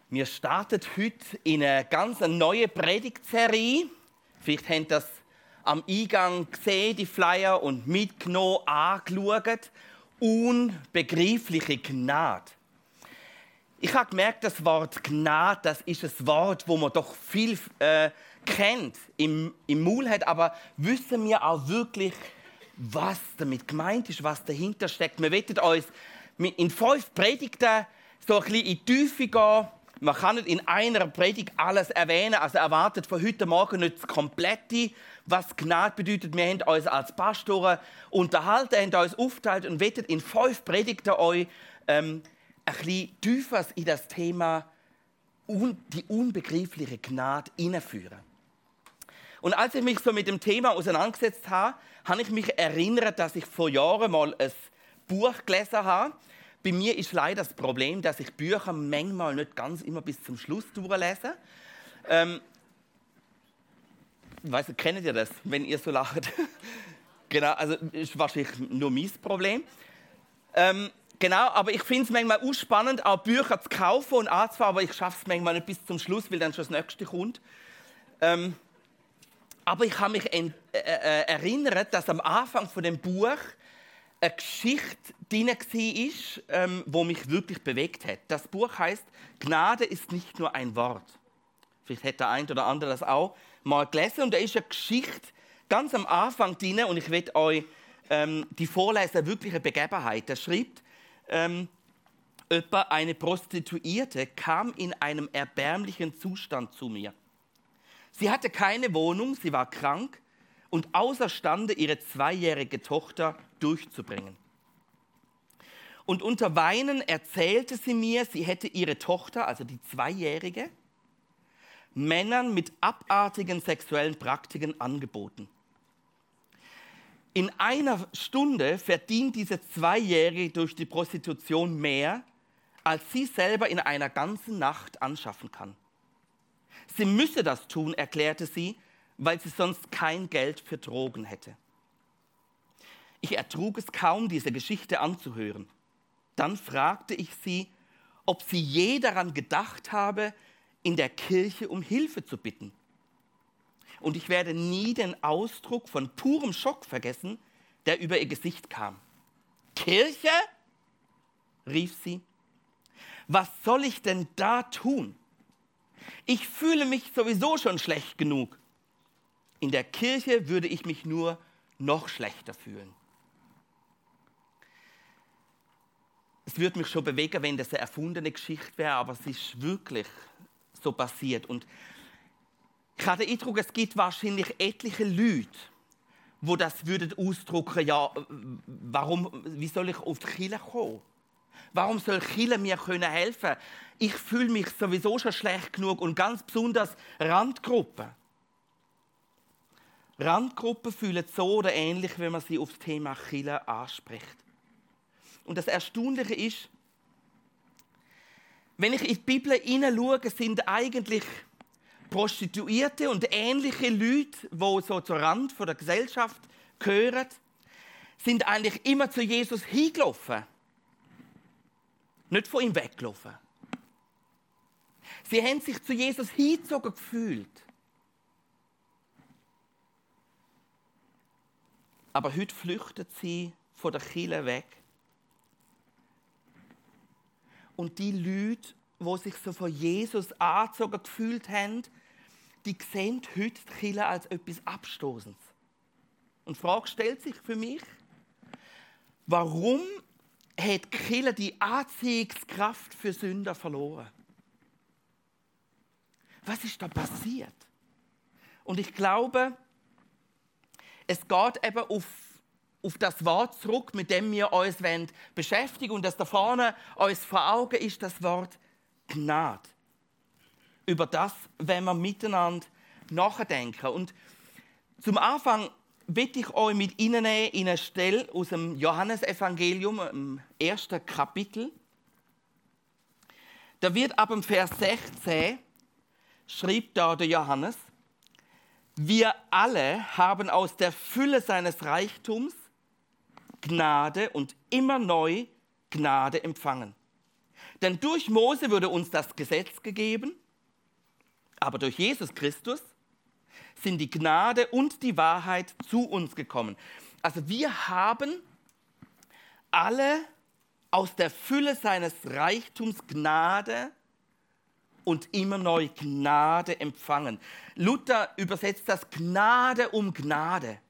Wir starten heute in eine ganz neue Predigtserie. Vielleicht habt ihr das am Eingang gesehen, die Flyer, und mitgenommen, angeschaut. Unbegreifliche Gnade. Ich habe gemerkt, das Wort Gnade, das ist ein Wort, das man doch viel kennt, im Maul hat, aber wissen wir auch wirklich, was damit gemeint ist, was dahinter steckt. Wir wollen uns in 5 Predigten so ein bisschen in die Tiefe gehen. Man kann nicht in einer Predigt alles erwähnen, also erwartet von heute Morgen nicht das Komplette, was Gnade bedeutet. Wir haben uns als Pastoren unterhalten, haben uns aufgeteilt und wollen in 5 Predigten euch ein bisschen tiefer in das Thema die unbegreifliche Gnade hineinführen. Und als ich mich so mit dem Thema auseinandergesetzt habe, habe ich mich erinnert, dass ich vor Jahren mal ein Buch gelesen habe. Bei mir ist leider das Problem, dass ich Bücher manchmal nicht ganz immer bis zum Schluss durchlese. Ich weiss nicht, kennt ihr das, wenn ihr so lacht? Genau, also ist wahrscheinlich nur mein Problem. Genau, aber ich finde es manchmal auch spannend, auch Bücher zu kaufen und anzufangen, aber ich schaffe es manchmal nicht bis zum Schluss, weil dann schon das Nächste kommt. Aber ich habe mich erinnert, dass am Anfang von dem Buch eine Geschichte drin war, die mich wirklich bewegt hat. Das Buch heißt «Gnade ist nicht nur ein Wort». Vielleicht hat der eine oder andere das auch mal gelesen. Und da ist eine Geschichte ganz am Anfang drin, und ich will euch die vorlesen, wirklich eine Begebenheit. Da schreibt, eine Prostituierte kam in einem erbärmlichen Zustand zu mir. Sie hatte keine Wohnung, sie war krank und außerstande, ihre 2-jährige Tochter durchzubringen. Und unter Weinen erzählte sie mir, sie hätte ihre Tochter, also die 2-jährige, Männern mit abartigen sexuellen Praktiken angeboten. In einer Stunde verdient diese 2-jährige durch die Prostitution mehr, als sie selber in einer ganzen Nacht anschaffen kann. Sie müsse das tun, erklärte sie, weil sie sonst kein Geld für Drogen hätte. Ich ertrug es kaum, diese Geschichte anzuhören. Dann fragte ich sie, ob sie je daran gedacht habe, in der Kirche um Hilfe zu bitten. Und ich werde nie den Ausdruck von purem Schock vergessen, der über ihr Gesicht kam. Kirche? Rief sie. Was soll ich denn da tun? Ich fühle mich sowieso schon schlecht genug. In der Kirche würde ich mich nur noch schlechter fühlen. Es würde mich schon bewegen, wenn das eine erfundene Geschichte wäre, aber es ist wirklich so passiert. Und ich habe den Eindruck, es gibt wahrscheinlich etliche Leute, die das würden ausdrücken, ja, wie soll ich auf die Kirche kommen? Warum soll die Kirche mir helfen können? Ich fühle mich sowieso schon schlecht genug, und ganz besonders Randgruppen. Randgruppen fühlen so oder ähnlich, wenn man sie auf das Thema Kirche anspricht. Und das Erstaunliche ist, wenn ich in die Bibel hineinschaue, sind eigentlich Prostituierte und ähnliche Leute, die so zur Rand der Gesellschaft gehören, sind eigentlich immer zu Jesus hingelaufen. Nicht von ihm weggelaufen. Sie haben sich zu Jesus hingezogen gefühlt. Aber heute flüchten sie von der Kirche weg. Und die Leute, die sich so von Jesus angezogen gefühlt haben, die sehen heute die Kirche als etwas Abstoßendes. Und die Frage stellt sich für mich, warum hat die Kirche die Anziehungskraft für Sünder verloren? Was ist da passiert? Und ich glaube, es geht eben auf das Wort zurück, mit dem wir uns beschäftigen wollen. Und das da vorne uns vor Augen ist das Wort Gnade. Über das wollen wir miteinander nachdenken. Und zum Anfang will ich euch mit Ihnen in eine Stelle aus dem Johannesevangelium, im 1. Kapitel. Da wird ab dem Vers 16, schreibt da der Johannes, wir alle haben aus der Fülle seines Reichtums Gnade und immer neu Gnade empfangen. Denn durch Mose wurde uns das Gesetz gegeben, aber durch Jesus Christus sind die Gnade und die Wahrheit zu uns gekommen. Also wir haben alle aus der Fülle seines Reichtums Gnade und immer neu Gnade empfangen. Luther übersetzt das Gnade um Gnade.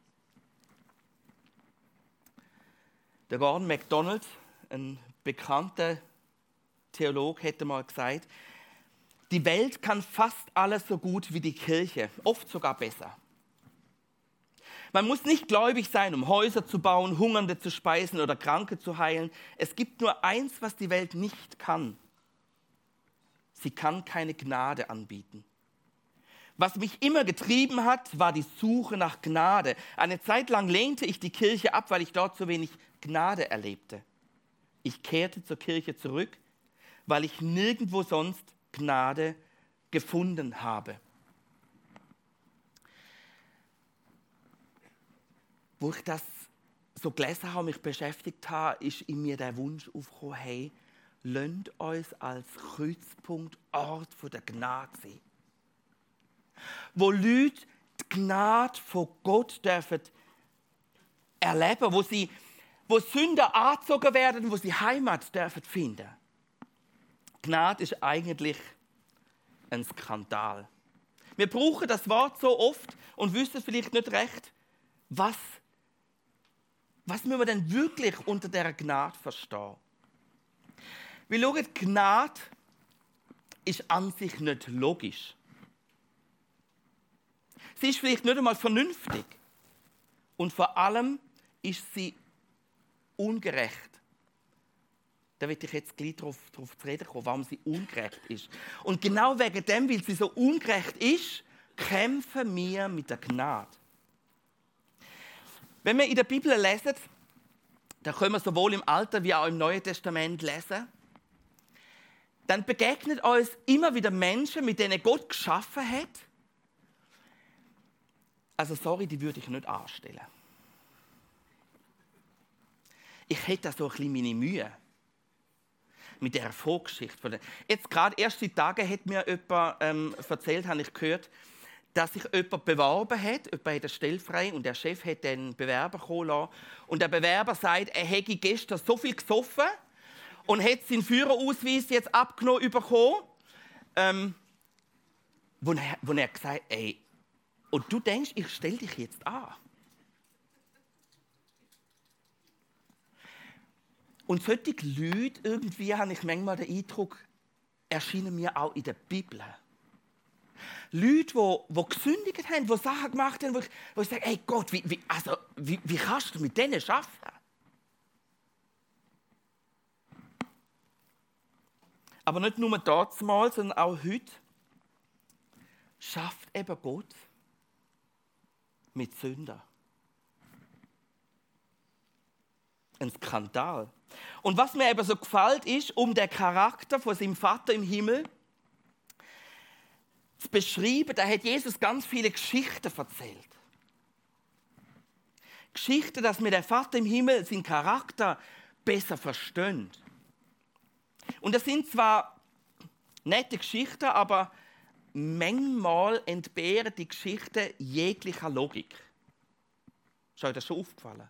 Der Gordon MacDonald, ein bekannter Theologe, hätte mal gesagt, die Welt kann fast alles so gut wie die Kirche, oft sogar besser. Man muss nicht gläubig sein, um Häuser zu bauen, Hungernde zu speisen oder Kranke zu heilen. Es gibt nur eins, was die Welt nicht kann. Sie kann keine Gnade anbieten. Was mich immer getrieben hat, war die Suche nach Gnade. Eine Zeit lang lehnte ich die Kirche ab, weil ich dort so wenig Gnade erlebte. Ich kehrte zur Kirche zurück, weil ich nirgendwo sonst Gnade gefunden habe. Wo ich das so gelesen habe, mich beschäftigt habe, ist in mir der Wunsch aufgekommen, hey, lasst uns als Kreuzpunkt Ort der Gnade sein. Wo Leute die Gnade von Gott dürfen erleben, wo Sünder angezogen werden, wo sie Heimat dürfen finden. Gnade ist eigentlich ein Skandal. Wir brauchen das Wort so oft und wissen vielleicht nicht recht, was müssen wir denn wirklich unter dieser Gnade verstehen? Wir schauen, Gnade ist an sich nicht logisch. Sie ist vielleicht nicht einmal vernünftig. Und vor allem ist sie ungerecht. Da will ich jetzt gleich darauf zu reden kommen, warum sie ungerecht ist. Und genau wegen dem, weil sie so ungerecht ist, kämpfen wir mit der Gnade. Wenn wir in der Bibel lesen, da können wir sowohl im Alten wie auch im Neuen Testament lesen, dann begegnet uns immer wieder Menschen, mit denen Gott geschaffen hat. Also sorry, die würde ich nicht anstellen. Ich hätte da so ein bisschen meine Mühe mit der Vorgeschichte. Jetzt gerade erst seit Tagen hat mir jemand erzählt, habe ich gehört, dass sich jemand beworben hat, jemand hat eine Stelle frei und der Chef hat den Bewerber kommen lassen. Und der Bewerber sagt, er hätte gestern so viel gesoffen und hat seinen Führerausweis jetzt abgenommen bekommen, wo er gesagt hat, ey, und du denkst, ich stelle dich jetzt an. Und solche Leute, irgendwie habe ich manchmal den Eindruck, erscheinen mir auch in der Bibel. Leute, die gesündigt haben, die Sachen gemacht haben, wo ich sage, hey Gott, wie kannst du mit denen arbeiten? Aber nicht nur damals, sondern auch heute schafft eben Gott mit Sündern. Ein Skandal. Und was mir eben so gefällt, ist, um den Charakter von seinem Vater im Himmel zu beschreiben, da hat Jesus ganz viele Geschichten erzählt. Geschichten, dass wir den Vater im Himmel, seinen Charakter besser verstehen. Und das sind zwar nette Geschichten, aber manchmal entbehren die Geschichten jeglicher Logik. Ist euch das schon aufgefallen?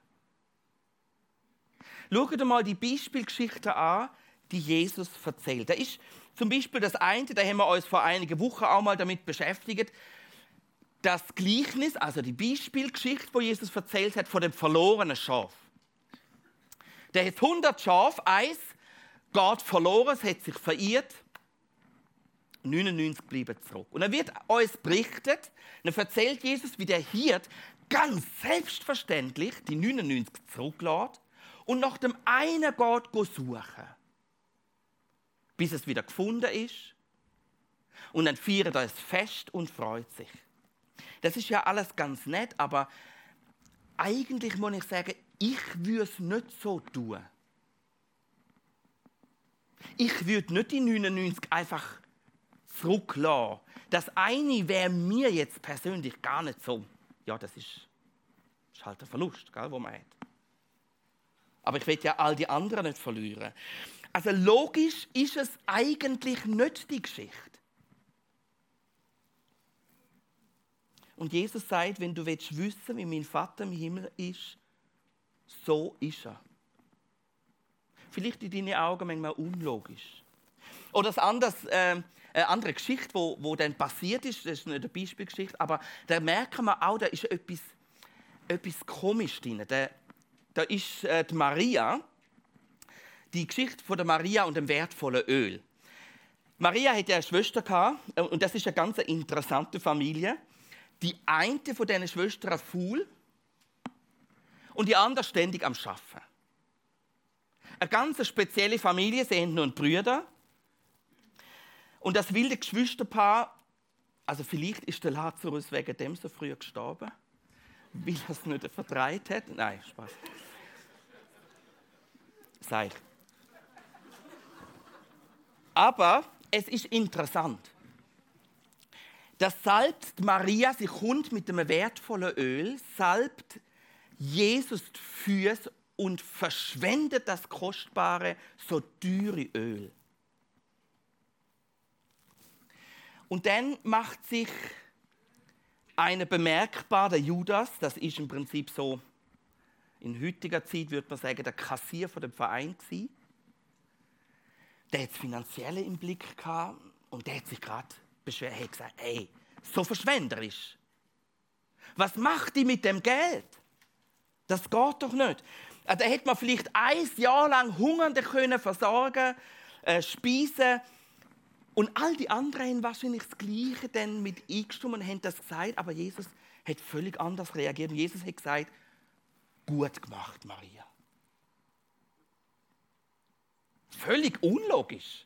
Schaut mal die Beispielgeschichten an, die Jesus erzählt. Da ist zum Beispiel das eine, da haben wir uns vor einigen Wochen auch mal damit beschäftigt, das Gleichnis, also die Beispielgeschichte, die Jesus erzählt hat, von dem verlorenen Schaf. Der hat 100 Schafe, eins geht verloren, es hat sich verirrt, 99 bleiben zurück. Und dann wird uns berichtet, dann erzählt Jesus, wie der Hirt ganz selbstverständlich die 99 zurücklässt und nach dem einen geht suchen, bis es wieder gefunden ist. Und dann feiert er es Fest und freut sich. Das ist ja alles ganz nett, aber eigentlich muss ich sagen, ich würde es nicht so tun. Ich würde nicht die 99 einfach zurücklassen. Das eine wäre mir jetzt persönlich gar nicht so. Ja, das ist halt ein Verlust, gell, den man hat. Aber ich will ja all die anderen nicht verlieren. Also logisch ist es eigentlich nicht die Geschichte. Und Jesus sagt, wenn du wissen willst, wie mein Vater im Himmel ist, so ist er. Vielleicht in deinen Augen manchmal unlogisch. Oder eine andere Geschichte, wo dann passiert ist, das ist nicht eine Beispielgeschichte, aber da merken wir auch, da ist etwas komisch drin. Da ist die Maria, die Geschichte von der Maria und dem wertvollen Öl. Maria hatte eine Schwester gehabt, und das ist eine ganz interessante Familie. Die eine von diesen Schwestern faul und die andere ständig am Arbeiten. Eine ganz spezielle Familie, sie haben nur einen Bruder. Und das wilde Geschwisterpaar, also vielleicht ist der Lazarus wegen dem so früh gestorben, weil er es nicht vertreibt hat. Nein, Spaß. Sei. Aber es ist interessant. Das salbt Maria, sie kommt mit einem wertvollen Öl, salbt Jesus die Füße und verschwendet das kostbare, so teure Öl. Und dann macht sich einer bemerkbar, der Judas, das ist im Prinzip so, in heutiger Zeit würde man sagen, der Kassier von dem Verein gewesen. Der hat das Finanzielle im Blick gehabt und der hat sich gerade beschwert, hat gesagt, ey, so verschwenderisch. Was macht die mit dem Geld? Das geht doch nicht. Da hätte man vielleicht 1 Jahr lang Hungernde können versorgen, speisen. Und all die anderen haben wahrscheinlich das Gleiche dann mit eingestimmt und haben das gesagt, aber Jesus hat völlig anders reagiert. Und Jesus hat gesagt, gut gemacht, Maria. Völlig unlogisch.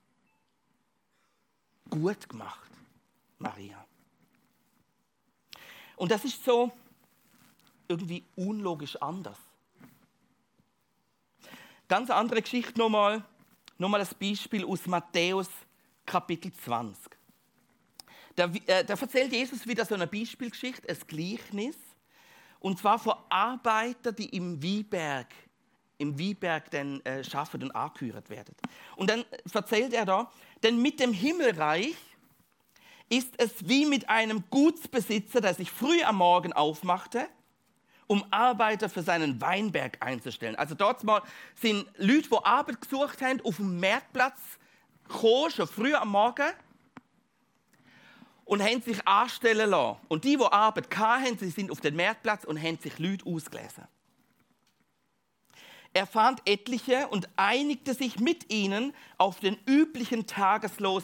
Gut gemacht, Maria. Und das ist so irgendwie unlogisch anders. Ganz andere Geschichte nochmal das Beispiel aus Matthäus Kapitel 20. Da erzählt Jesus wieder so eine Beispielgeschichte, ein Gleichnis. Und zwar von Arbeitern, die im Weinberg dann arbeiten und angehört werden. Und dann erzählt er da, denn mit dem Himmelreich ist es wie mit einem Gutsbesitzer, der sich früh am Morgen aufmachte, um Arbeiter für seinen Weinberg einzustellen. Also dort mal sind Leute, die Arbeit gesucht haben, auf dem Marktplatz gekommen, schon früh am Morgen, und haben sich anstellen lassen. Und die Arbeit hatten, sie sind auf den Marktplatz und haben sich Leute ausgelesen. Er fand etliche und einigte sich mit ihnen auf den üblichen Tageslohn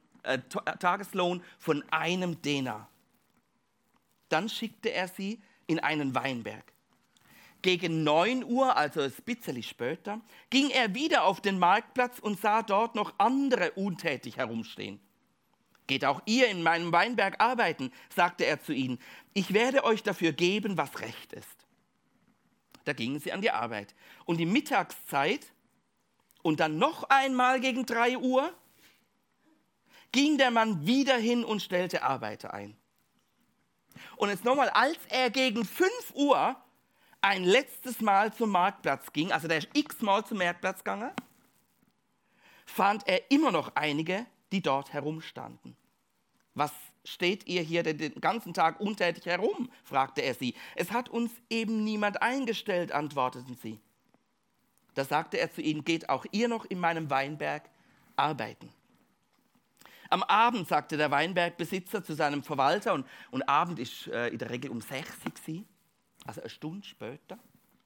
von einem Denar. Dann schickte er sie in einen Weinberg. Gegen 9 Uhr, also ein bisschen später, ging er wieder auf den Marktplatz und sah dort noch andere untätig herumstehen. Geht auch ihr in meinem Weinberg arbeiten, sagte er zu ihnen. Ich werde euch dafür geben, was recht ist. Da gingen sie an die Arbeit. Und die Mittagszeit und dann noch einmal gegen 3 Uhr ging der Mann wieder hin und stellte Arbeiter ein. Und jetzt nochmal, als er gegen 5 Uhr ein letztes Mal zum Marktplatz ging, also der ist x-mal zum Marktplatz gegangen, fand er immer noch einige, die dort herumstanden. Was steht ihr hier den ganzen Tag untätig herum? Fragte er sie. Es hat uns eben niemand eingestellt, antworteten sie. Da sagte er zu ihnen, geht auch ihr noch in meinem Weinberg arbeiten. Am Abend sagte der Weinbergbesitzer zu seinem Verwalter, und Abend ist in der Regel um 6 Uhr, also eine Stunde später.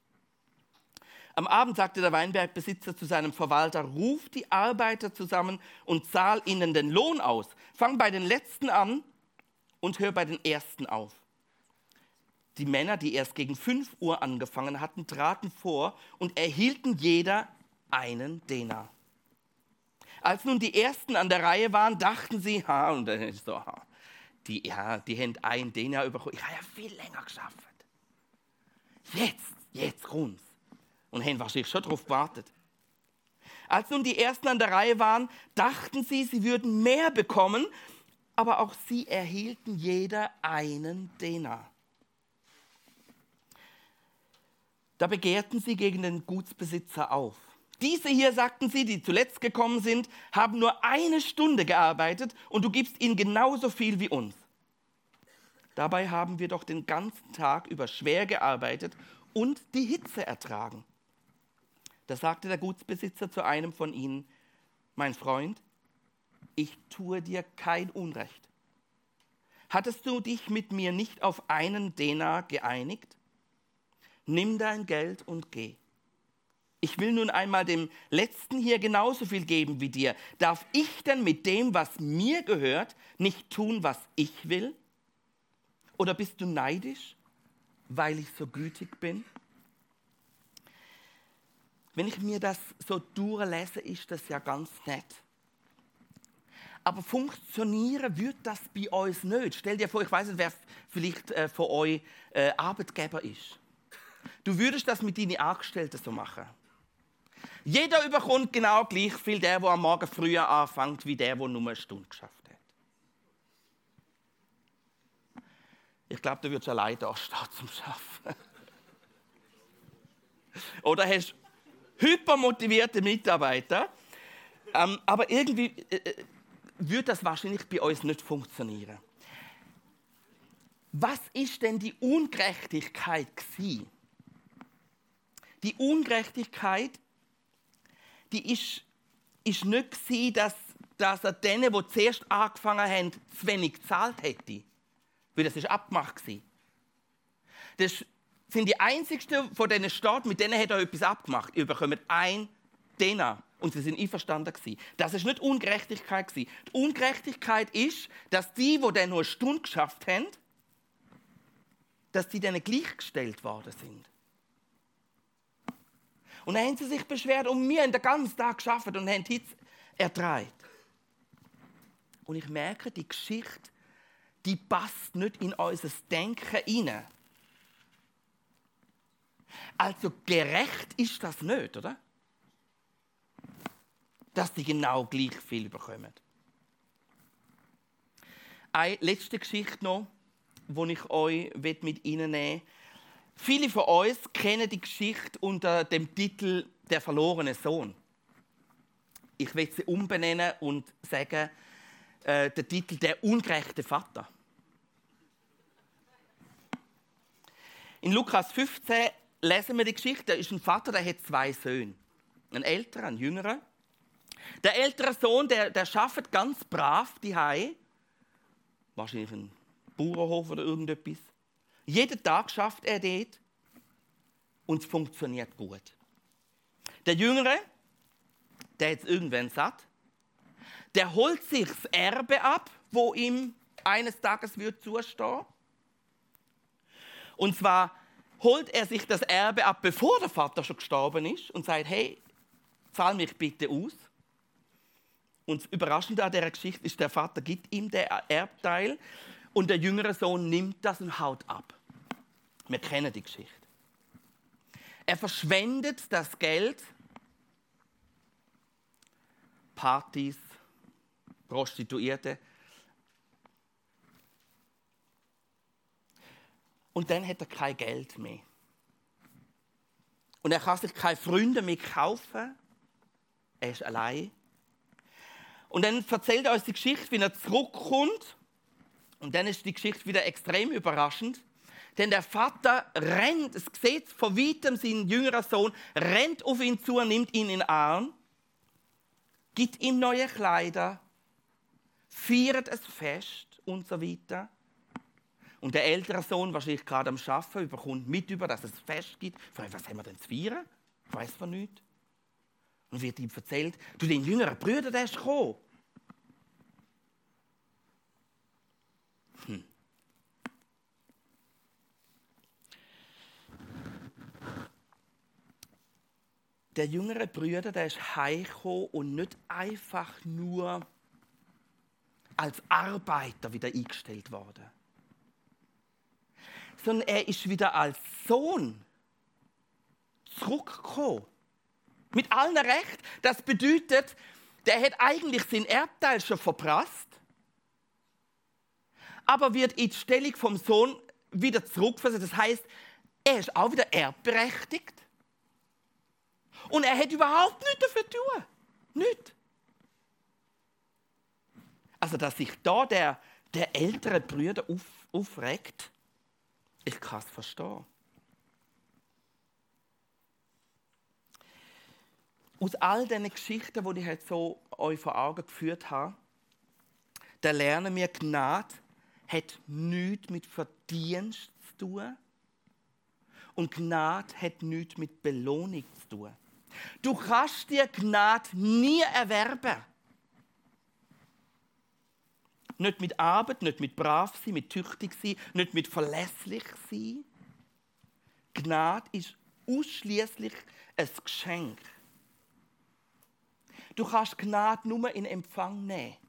Am Abend sagte der Weinbergbesitzer zu seinem Verwalter, ruf die Arbeiter zusammen und zahl ihnen den Lohn aus. Fang bei den Letzten an und hör bei den Ersten auf. Die Männer, die erst gegen 5 Uhr angefangen hatten, traten vor und erhielten jeder einen Denar. Als nun die Ersten an der Reihe waren, dachten sie, die haben einen Denar bekommen. Ich habe ja viel länger geschafft. Jetzt kommt's. Und haben wahrscheinlich schon darauf gewartet. Als nun die Ersten an der Reihe waren, dachten sie, sie würden mehr bekommen, aber auch sie erhielten jeder einen Denar. Da begehrten sie gegen den Gutsbesitzer auf. Diese hier, sagten sie, die zuletzt gekommen sind, haben nur 1 Stunde gearbeitet und du gibst ihnen genauso viel wie uns. Dabei haben wir doch den ganzen Tag über schwer gearbeitet und die Hitze ertragen. Da sagte der Gutsbesitzer zu einem von ihnen: Mein Freund, ich tue dir kein Unrecht. Hattest du dich mit mir nicht auf 1 Denar geeinigt? Nimm dein Geld und geh. Ich will nun einmal dem Letzten hier genauso viel geben wie dir. Darf ich denn mit dem, was mir gehört, nicht tun, was ich will? Oder bist du neidisch, weil ich so gütig bin? Wenn ich mir das so durchlese, ist das ja ganz nett. Aber funktionieren wird das bei uns nicht. Stell dir vor, ich weiß nicht, wer vielleicht von euch Arbeitgeber ist. Du würdest das mit deinen Angestellten so machen. Jeder bekommt genau gleich viel, der am Morgen früher anfängt, wie der nur 1 Stunde geschafft hat. Ich glaube, du würdest allein da stehen zum Arbeiten. Oder hast hypermotivierte Mitarbeiter. Aber irgendwie würde das wahrscheinlich bei uns nicht funktionieren. Was ist denn die Ungerechtigkeit gewesen? Die Ungerechtigkeit, die ist nicht gewesen, dass er denen, die zuerst angefangen haben, zu wenig gezahlt hätte. Weil das ist abgemacht gewesen. Das sind die einzigsten von diesen Staaten, mit denen hat er etwas abgemacht. Ihr bekommt 1 Denar. Und sie sind einverstanden gewesen. Das ist nicht Ungerechtigkeit gewesen. Die Ungerechtigkeit ist, dass die dann nur 1 Stunde geschafft haben, dass die denen gleichgestellt worden sind. Und dann haben sie sich beschwert und wir haben den ganzen Tag gearbeitet und haben Hitze ertragen. Und ich merke, die Geschichte, die passt nicht in unser Denken hinein. Also gerecht ist das nicht, oder? Dass die genau gleich viel bekommen. Eine letzte Geschichte noch, die ich euch mit Ihnen nehmen will. Viele von uns kennen die Geschichte unter dem Titel «Der verlorene Sohn». Ich will sie umbenennen und sagen, der Titel «Der ungerechte Vater». In Lukas 15 lesen wir die Geschichte. Da ist ein Vater, der hat 2 Söhne. Ein älterer, ein jüngerer. Der ältere Sohn, der arbeitet ganz brav daheim. Wahrscheinlich ein Bauernhof oder irgendetwas. Jeden Tag schafft er dort und es funktioniert gut. Der Jüngere, der hat es irgendwann satt, der holt sich das Erbe ab, wo ihm eines Tages wird zustehen. Und zwar holt er sich das Erbe ab, bevor der Vater schon gestorben ist und sagt: Hey, zahl mich bitte aus. Und das Überraschende an dieser Geschichte ist, der Vater gibt ihm den Erbteil und der jüngere Sohn nimmt das und haut ab. Wir kennen die Geschichte. Er verschwendet das Geld, Partys, Prostituierte. Und dann hat er kein Geld mehr. Und er kann sich keine Freunde mehr kaufen. Er ist allein. Und dann erzählt er uns die Geschichte, wie er zurückkommt. Und dann ist die Geschichte wieder extrem überraschend. Denn der Vater rennt, es sieht von weitem sein jüngerer Sohn, rennt auf ihn zu, nimmt ihn in den Arm, gibt ihm neue Kleider, feiert es Fest und so weiter. Und der ältere Sohn, wahrscheinlich gerade am Arbeiten, bekommt mit, dass es Fest gibt. Fragt, was haben wir denn zu feiern? Ich weiss von nichts. Und wird ihm erzählt, du, dein jüngerer Bruder, der ist gekommen. Der jüngere Bruder, der ist heimgekommen und nicht einfach nur als Arbeiter wieder eingestellt worden, sondern er ist wieder als Sohn zurückgekommen. Mit allen Recht. Das bedeutet, der hat eigentlich seinen Erbteil schon verprasst, aber wird in die Stellung vom Sohn wieder zurückversetzt. Das heißt, er ist auch wieder erbberechtigt. Und er hat überhaupt nichts dafür zu tun. Nicht. Also, dass sich da der ältere Bruder aufregt, ich kann es verstehen. Aus all diesen Geschichten, die ich jetzt so euch vor Augen geführt habe, da lernen wir, Gnade hat nichts mit Verdienst zu tun und Gnade hat nichts mit Belohnung zu tun. Du kannst dir Gnade nie erwerben. Nicht mit Arbeit, nicht mit brav sein, mit tüchtig sein, nicht mit verlässlich sein. Gnade ist ausschließlich ein Geschenk. Du kannst Gnade nur in Empfang nehmen.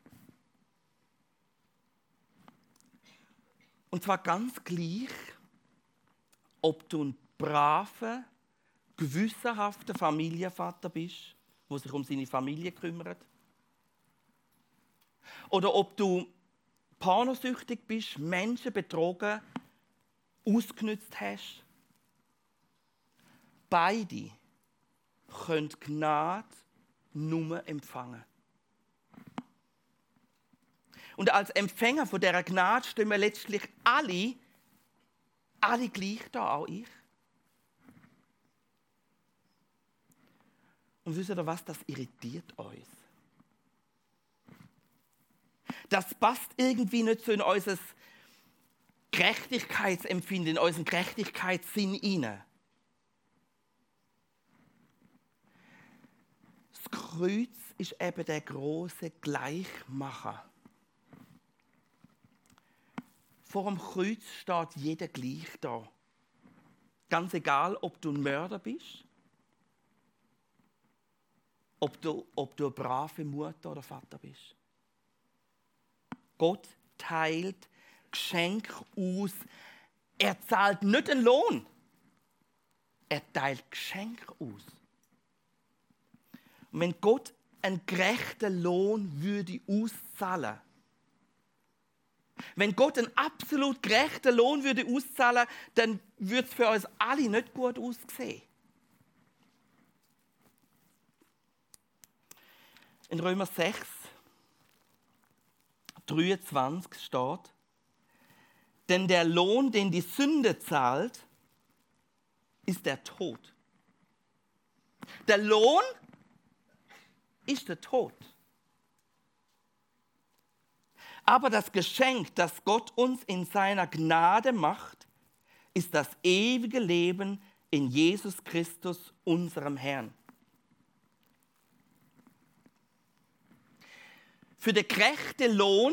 Und zwar ganz gleich, ob du ein braver, gewissenhafter Familienvater bist, der sich um seine Familie kümmert, oder ob du pornosüchtig bist, Menschen betrogen, ausgenützt hast. Beide können Gnade nur empfangen. Und als Empfänger von dieser Gnade stehen wir letztlich alle gleich da, auch ich. Und wisst ihr was, das irritiert uns. Das passt irgendwie nicht so in unser Gerechtigkeitsempfinden, in unseren Gerechtigkeitssinn hinein. Das Kreuz ist eben der große Gleichmacher. Vor dem Kreuz steht jeder gleich da. Ganz egal, ob du ein Mörder bist, ob du eine brave Mutter oder Vater bist. Gott teilt Geschenk aus. Er zahlt nicht einen Lohn. Er teilt Geschenk aus. Und wenn Gott einen gerechten Lohn würde auszahlen, wenn Gott einen absolut gerechten Lohn würde auszahlen, dann würde es für uns alle nicht gut aussehen. In Römer 6, 23 steht, denn der Lohn, den die Sünde zahlt, ist der Tod. Der Lohn ist der Tod. Aber das Geschenk, das Gott uns in seiner Gnade macht, ist das ewige Leben in Jesus Christus, unserem Herrn. Für den gerechten Lohn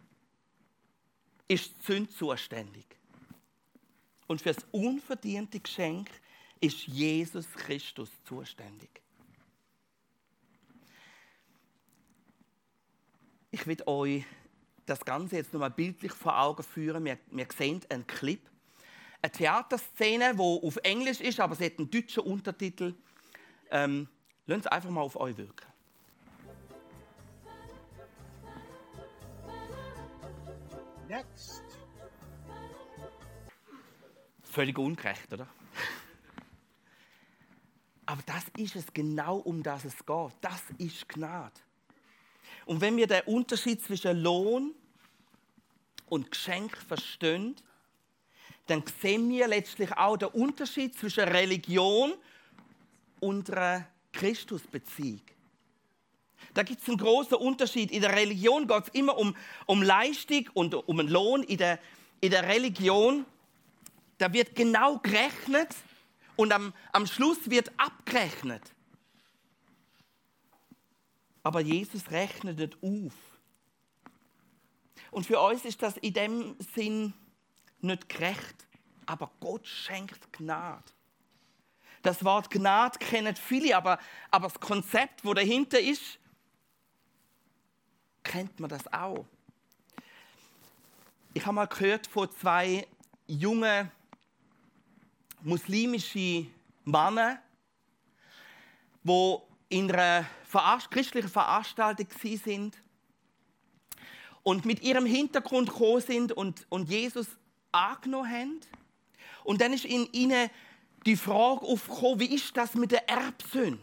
ist die Sünde zuständig. Und für das unverdiente Geschenk ist Jesus Christus zuständig. Ich will euch das Ganze jetzt nochmal bildlich vor Augen führen. Wir sehen einen Clip. Eine Theaterszene, die auf Englisch ist, aber sie hat einen deutschen Untertitel. Lasst es einfach mal auf euch wirken. Next. Völlig ungerecht, oder? Aber das ist es genau, um das es geht. Das ist Gnade. Und wenn wir den Unterschied zwischen Lohn und Geschenk verstehen, dann sehen wir letztlich auch den Unterschied zwischen Religion und einer Christusbeziehung. Da gibt es einen großen Unterschied. In der Religion geht es immer um Leistung und um einen Lohn. In der Religion, da wird genau gerechnet und am Schluss wird abgerechnet. Aber Jesus rechnet nicht auf. Und für uns ist das in dem Sinn nicht gerecht. Aber Gott schenkt Gnade. Das Wort Gnade kennen viele, aber das Konzept, das dahinter ist, kennt man das auch. Ich habe mal gehört von zwei jungen muslimischen Männern, die in einer christlichen Veranstaltung waren und mit ihrem Hintergrund gekommen sind und Jesus angenommen haben. Und dann ist in ihnen die Frage aufgekommen, wie ist das mit der Erbsünde?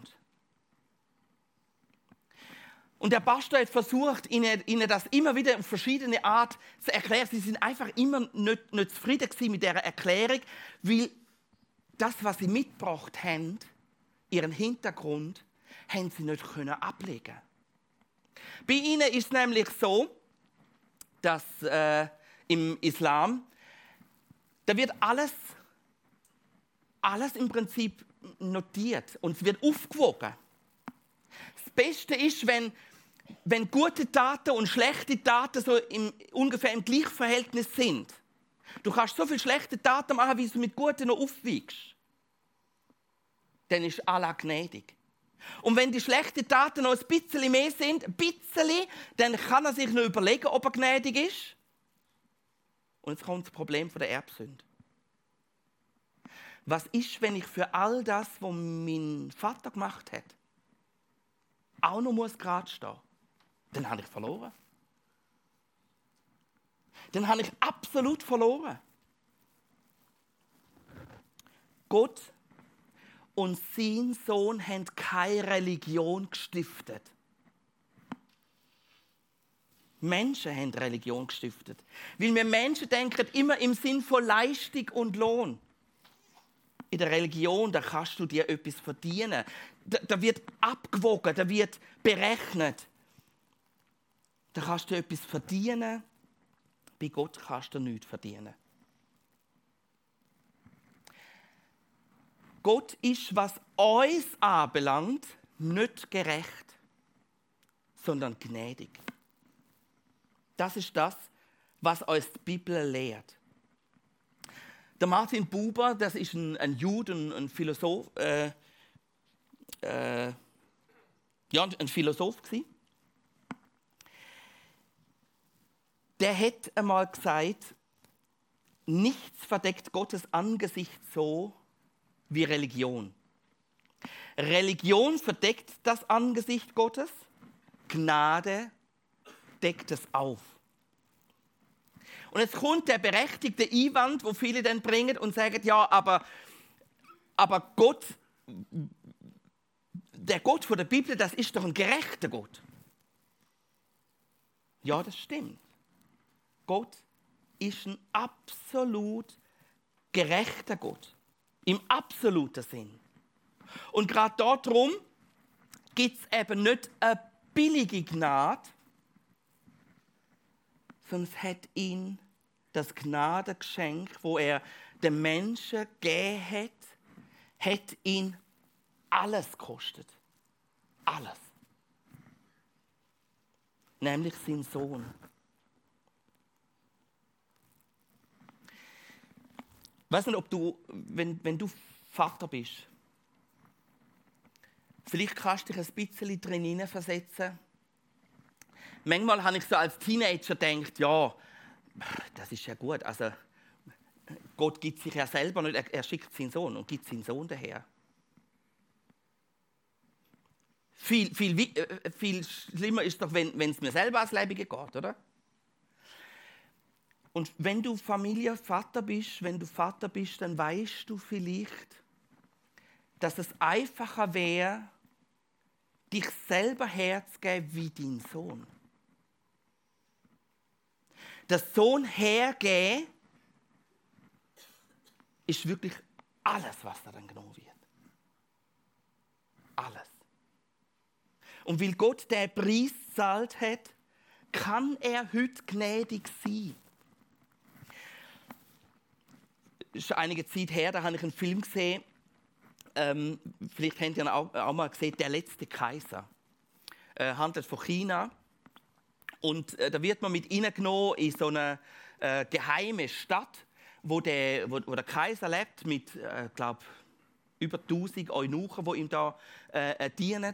Und der Pastor hat versucht, ihnen das immer wieder auf verschiedene Art zu erklären. Sie sind einfach immer nicht zufrieden mit dieser Erklärung, weil das, was sie mitgebracht haben, ihren Hintergrund, haben sie nicht ablegen können. Bei ihnen ist es nämlich so, dass im Islam, da wird alles im Prinzip notiert und es wird aufgewogen. Das Beste ist, wenn gute Taten und schlechte Taten so ungefähr im Gleichverhältnis sind. Du kannst so viele schlechte Taten machen, wie du mit guten noch aufwiegst. Dann ist Allah gnädig. Und wenn die schlechten Taten noch ein bisschen mehr sind, dann kann er sich noch überlegen, ob er gnädig ist. Und jetzt kommt das Problem der Erbsünde. Was ist, wenn ich für all das, was mein Vater gemacht hat, auch noch gerade stehen muss? Dann habe ich verloren. Dann habe ich absolut verloren. Gott und sein Sohn haben keine Religion gestiftet. Menschen haben Religion gestiftet. Weil wir Menschen denken immer im Sinn von Leistung und Lohn. In der Religion, da kannst du dir etwas verdienen. Da wird abgewogen, da wird berechnet. Da kannst du etwas verdienen. Bei Gott kannst du nichts verdienen. Gott ist, was uns anbelangt, nicht gerecht, sondern gnädig. Das ist das, was uns die Bibel lehrt. Der Martin Buber, das ist ein Jude, ein Philosoph, ein Philosoph gewesen. Der hat einmal gesagt, nichts verdeckt Gottes Angesicht so wie Religion. Religion verdeckt das Angesicht Gottes, Gnade deckt es auf. Und jetzt kommt der berechtigte Einwand, wo viele dann bringen und sagen, ja, aber Gott, der Gott von der Bibel, das ist doch ein gerechter Gott. Ja, das stimmt. Gott ist ein absolut gerechter Gott. Im absoluten Sinn. Und gerade darum gibt es eben nicht eine billige Gnade, sondern es hat ihn das Gnadengeschenk, wo er den Menschen gegeben hat ihn alles gekostet. Alles. Nämlich sein Sohn. Ich weiss nicht, ob du, wenn du Vater bist, vielleicht kannst du dich ein bisschen drin hineinversetzen. Manchmal habe ich so als Teenager gedacht, ja, das ist ja gut. Also, Gott gibt sich ja selber nicht, er schickt seinen Sohn und gibt seinen Sohn daher. Viel schlimmer ist doch, wenn es mir selber als Leibige geht, oder? Und wenn du Familienvater bist, dann weißt du vielleicht, dass es einfacher wäre, dich selber herzugeben wie dein Sohn. Das Sohn hergeben ist wirklich alles, was da dann genommen wird. Alles. Und weil Gott den Preis gezahlt hat, kann er heute gnädig sein. Es ist einige Zeit her, da habe ich einen Film gesehen. Vielleicht habt ihr ihn auch mal gesehen, «Der letzte Kaiser». Handelt von China. Und da wird man mit reingenommen in so eine geheime Stadt, wo der Kaiser lebt, mit, glaube über 1000 Eunuchen, die ihm da dienen.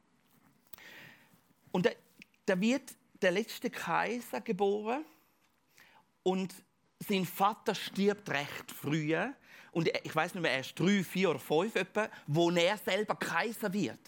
Und da wird der letzte Kaiser geboren und sein Vater stirbt recht früh. Und ich weiß nicht mehr, er ist 3, 4 oder 5 etwa, wo er selber Kaiser wird.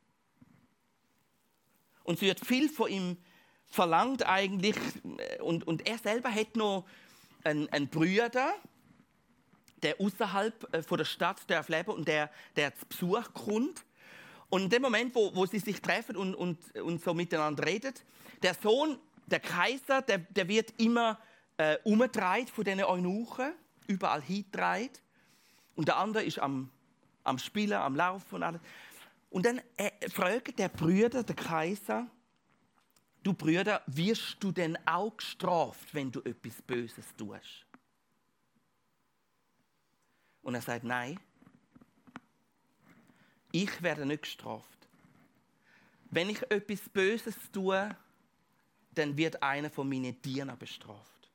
Und es wird viel von ihm verlangt eigentlich. Und er selber hat noch einen Bruder, der außerhalb von der Stadt darf leben und der zu Besuch kommt. Und in dem Moment, wo sie sich treffen und so miteinander reden, der Sohn, der Kaiser, der wird immer umgedreht von diesen Eunuchen, überall hingetragen. Und der andere ist am Spielen, am Laufen und alles. Und dann fragt der Brüder, der Kaiser, du Brüder, wirst du denn auch gestraft, wenn du etwas Böses tust? Und er sagt, nein, ich werde nicht gestraft. Wenn ich etwas Böses tue, dann wird einer von meinen Dienern bestraft.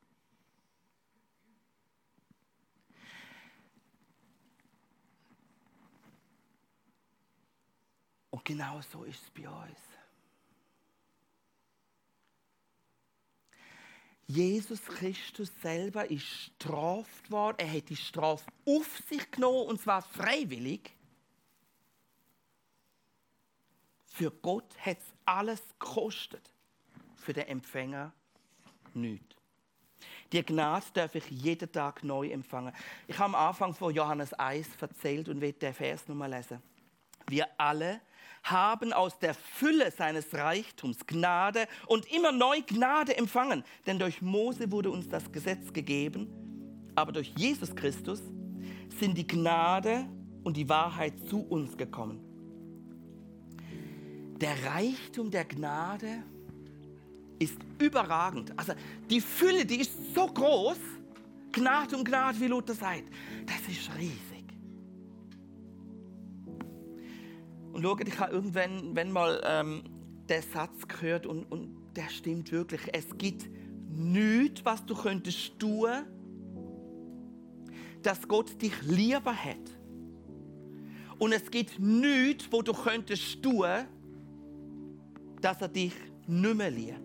Und genau so ist es bei uns. Jesus Christus selber ist gestraft worden. Er hat die Strafe auf sich genommen, und zwar freiwillig. Für Gott hat es alles gekostet. Für den Empfänger nichts. Die Gnade darf ich jeden Tag neu empfangen. Ich habe am Anfang von Johannes 1 erzählt und will den Vers nochmal lesen. Wir alle haben aus der Fülle seines Reichtums Gnade und immer neu Gnade empfangen. Denn durch Mose wurde uns das Gesetz gegeben, aber durch Jesus Christus sind die Gnade und die Wahrheit zu uns gekommen. Der Reichtum der Gnade ist überragend. Also die Fülle, die ist so groß, Gnade um Gnade, wie Luther sagt, das ist riesig. Und schaut, ich habe irgendwann mal den Satz gehört und der stimmt wirklich. Es gibt nichts, was du könntest tun, dass Gott dich lieber hat. Und es gibt nichts, wo du könntest tun, dass er dich nicht mehr liebt.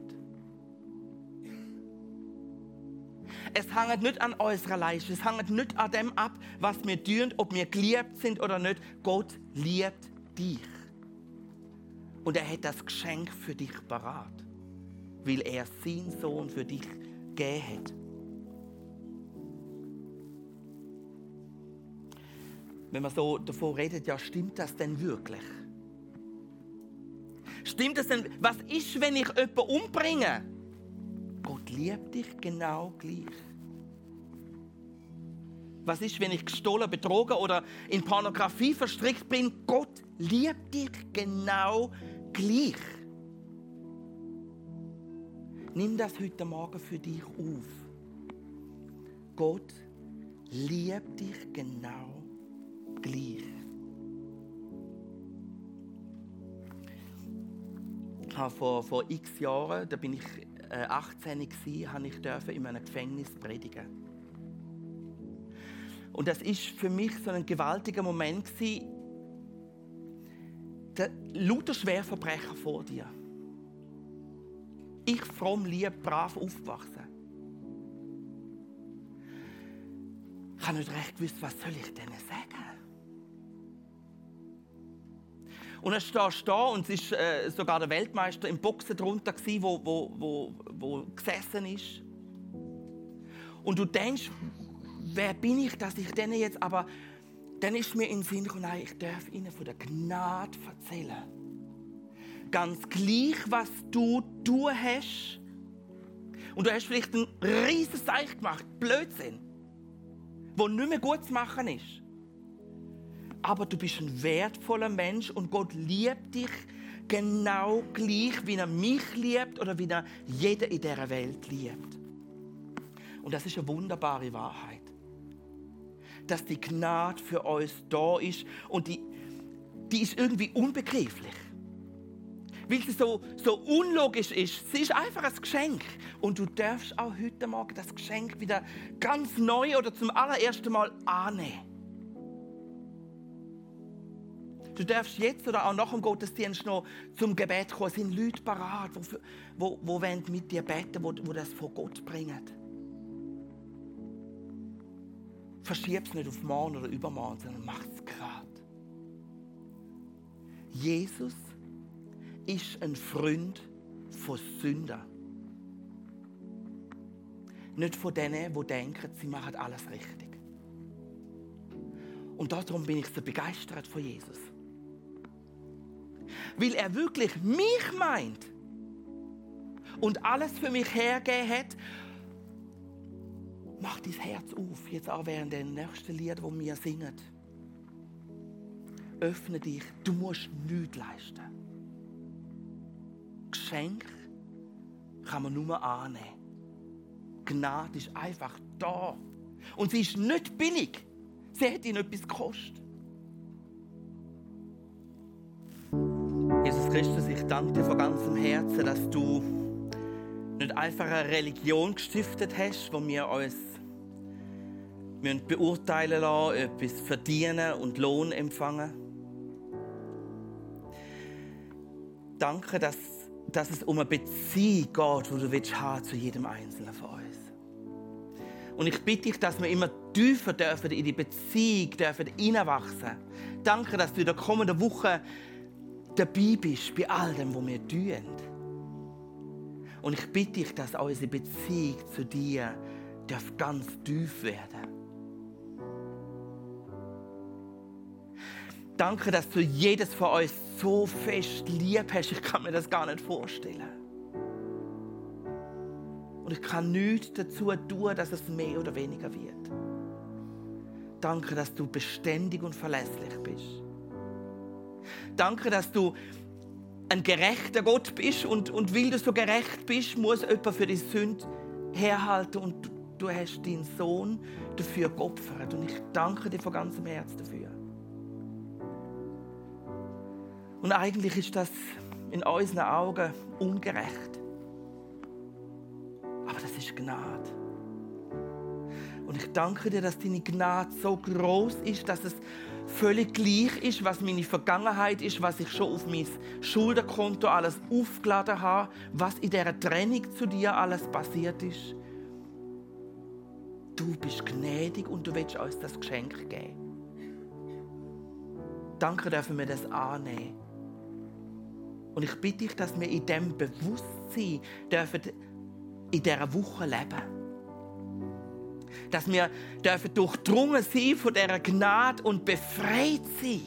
Es hängt nicht an unserer Leistung, es hängt nicht an dem ab, was wir tun, ob wir geliebt sind oder nicht. Gott liebt dich. Und er hat das Geschenk für dich parat, weil er seinen Sohn für dich gegeben hat. Wenn man so davon redet, ja, stimmt das denn wirklich? Stimmt das denn? Was ist, wenn ich jemanden umbringe? Gott liebt dich genau gleich. Was ist, wenn ich gestohlen, betrogen oder in Pornografie verstrickt bin? Gott liebt dich genau gleich. Nimm das heute Morgen für dich auf. Gott liebt dich genau gleich. Ich habe vor x Jahren, da bin ich 18 gewesen, habe ich in einem Gefängnis predigen. Und das ist für mich so ein gewaltiger Moment gewesen. Lauter Schwerverbrecher vor dir. Ich fromm, lieb, brav aufgewachsen. Ich habe nicht recht gewusst, was soll ich denen sagen. Und er steht da und es ist sogar der Weltmeister im Boxen drunter gewesen, wo gesessen ist. Und du denkst, wer bin ich, dass ich denen jetzt, aber dann ist mir in den Sinn gekommen, nein, ich darf ihnen von der Gnade erzählen. Ganz gleich, was du hast. Und du hast vielleicht einen riesen Seich gemacht, Blödsinn, der nicht mehr gut zu machen ist. Aber du bist ein wertvoller Mensch und Gott liebt dich genau gleich, wie er mich liebt oder wie er jeden in dieser Welt liebt. Und das ist eine wunderbare Wahrheit. Dass die Gnade für uns da ist und die ist irgendwie unbegreiflich. Weil sie so unlogisch ist. Sie ist einfach ein Geschenk. Und du darfst auch heute Morgen das Geschenk wieder ganz neu oder zum allerersten Mal annehmen. Du darfst jetzt oder auch nach dem Gottesdienst noch zum Gebet kommen. Es sind Leute parat, die wollen mit dir beten, die das vor Gott bringen. Verschieb es nicht auf morgen oder übermorgen, sondern mach es gerade. Jesus ist ein Freund von Sündern. Nicht von denen, die denken, sie machen alles richtig. Und darum bin ich so begeistert von Jesus. Weil er wirklich mich meint und alles für mich hergegeben hat. Mach dein Herz auf, jetzt auch während den nächsten Lied, das wir singen. Öffne dich, du musst nichts leisten. Geschenk kann man nur annehmen. Gnade ist einfach da. Und sie ist nicht billig. Sie hat ihn etwas gekostet. Jesus Christus, ich danke dir von ganzem Herzen, dass du nicht einfach eine Religion gestiftet hast, wo wir uns beurteilen lassen, etwas verdienen und Lohn empfangen. Danke, dass es um eine Beziehung geht, die du willst zu jedem Einzelnen von uns. Und ich bitte dich, dass wir immer tiefer dürfen in die Beziehung hineinwachsen. Danke, dass du in der kommenden Woche dabei bist bei all dem, was wir tun. Und ich bitte dich, dass unsere Beziehung zu dir ganz tief werden. Danke, dass du jedes von uns so fest lieb hast. Ich kann mir das gar nicht vorstellen. Und ich kann nichts dazu tun, dass es mehr oder weniger wird. Danke, dass du beständig und verlässlich bist. Danke, dass du ein gerechter Gott bist und weil du so gerecht bist, muss jemand für die Sünde herhalten und du hast deinen Sohn dafür geopfert. Und ich danke dir von ganzem Herzen dafür. Und eigentlich ist das in unseren Augen ungerecht. Aber das ist Gnade. Und ich danke dir, dass deine Gnade so groß ist, dass es völlig gleich ist, was meine Vergangenheit ist, was ich schon auf mein Schuldenkonto alles aufgeladen habe, was in dieser Trennung zu dir alles passiert ist. Du bist gnädig und du willst uns das Geschenk geben. Danke, dürfen wir das annehmen. Und ich bitte dich, dass wir in diesem Bewusstsein dürfen in dieser Woche leben. Dass wir dürfen durchdrungen sein von dieser Gnade und befreit sein.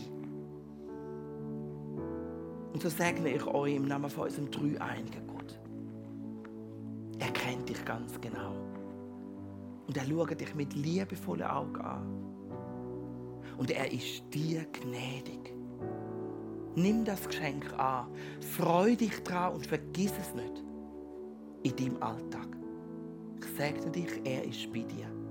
Und so segne ich euch im Namen von unserem dreieinigen Gott. Er kennt dich ganz genau. Und er schaut dich mit liebevollen Augen an. Und er ist dir gnädig. Nimm das Geschenk an, freu dich daran und vergiss es nicht in deinem Alltag. Ich segne dich, er ist bei dir.